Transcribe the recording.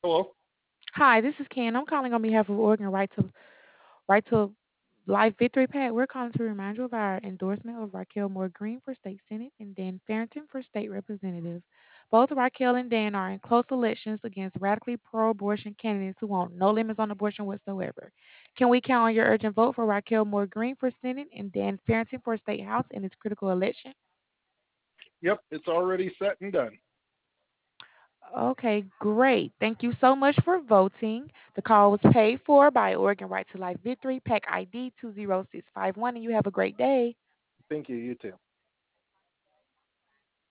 Hello. Hi, this is Ken. I'm calling on behalf of Oregon Right to Life Victory Pack. We're calling to remind you of our endorsement of Raquel Moore Green for state senate and Dan Farrington for state representative. Both Raquel and Dan are in close elections against radically pro-abortion candidates who want no limits on abortion whatsoever. Can we count on your urgent vote for Raquel Moore Green for senate and Dan Farrington for state house in this critical election? Yep, it's already set and done. Okay, great. Thank you so much for voting. The call was paid for by Oregon Right to Life Victory, PAC ID 20651, and you have a great day. Thank you. You too.